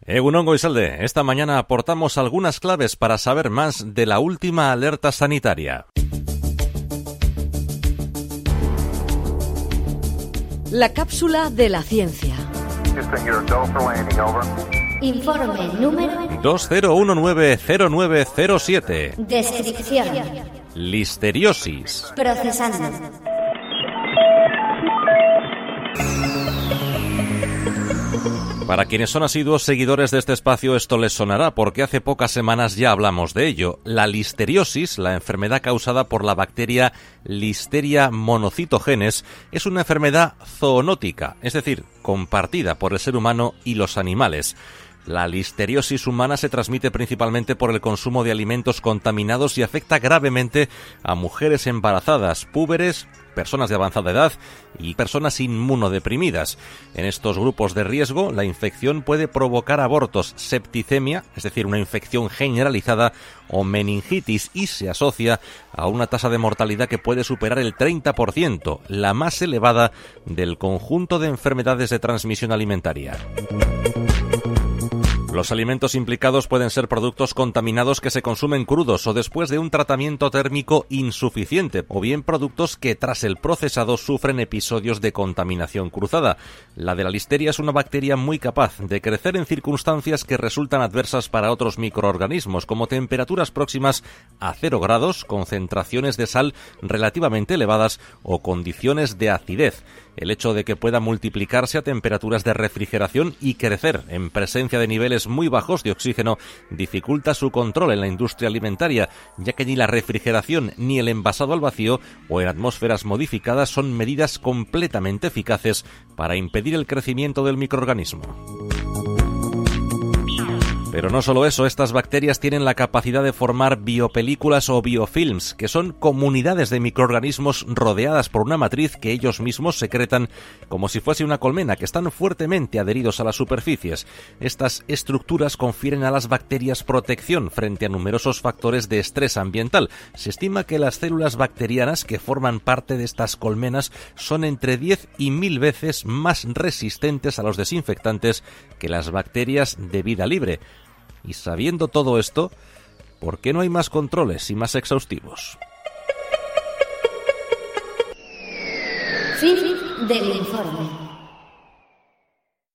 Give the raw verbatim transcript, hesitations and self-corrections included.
Egunon Goizalde, esta mañana aportamos algunas claves para saber más de la última alerta sanitaria. La cápsula de la ciencia. Informe número dos cero uno nueve cero nueve cero siete. Descripción. Listeriosis. Procesando. Para quienes son asiduos seguidores de este espacio, esto les sonará porque hace pocas semanas ya hablamos de ello. La listeriosis, la enfermedad causada por la bacteria Listeria monocytogenes, es una enfermedad zoonótica, es decir, compartida por el ser humano y los animales. La listeriosis humana se transmite principalmente por el consumo de alimentos contaminados y afecta gravemente a mujeres embarazadas, púberes, personas de avanzada edad y personas inmunodeprimidas. En estos grupos de riesgo, la infección puede provocar abortos, septicemia, es decir, una infección generalizada, o meningitis, y se asocia a una tasa de mortalidad que puede superar el treinta por ciento, la más elevada del conjunto de enfermedades de transmisión alimentaria. Los alimentos implicados pueden ser productos contaminados que se consumen crudos o después de un tratamiento térmico insuficiente, o bien productos que tras el procesado sufren episodios de contaminación cruzada. La de la listeria es una bacteria muy capaz de crecer en circunstancias que resultan adversas para otros microorganismos, como temperaturas próximas a cero grados, concentraciones de sal relativamente elevadas o condiciones de acidez. El hecho de que pueda multiplicarse a temperaturas de refrigeración y crecer en presencia de niveles muy bajos de oxígeno dificulta su control en la industria alimentaria, ya que ni la refrigeración ni el envasado al vacío o en atmósferas modificadas son medidas completamente eficaces para impedir el crecimiento del microorganismo. Pero no solo eso, estas bacterias tienen la capacidad de formar biopelículas o biofilms, que son comunidades de microorganismos rodeadas por una matriz que ellos mismos secretan como si fuese una colmena, que están fuertemente adheridos a las superficies. Estas estructuras confieren a las bacterias protección frente a numerosos factores de estrés ambiental. Se estima que las células bacterianas que forman parte de estas colmenas son entre diez y mil veces más resistentes a los desinfectantes que las bacterias de vida libre. Y sabiendo todo esto, ¿por qué no hay más controles y más exhaustivos? Fin del informe.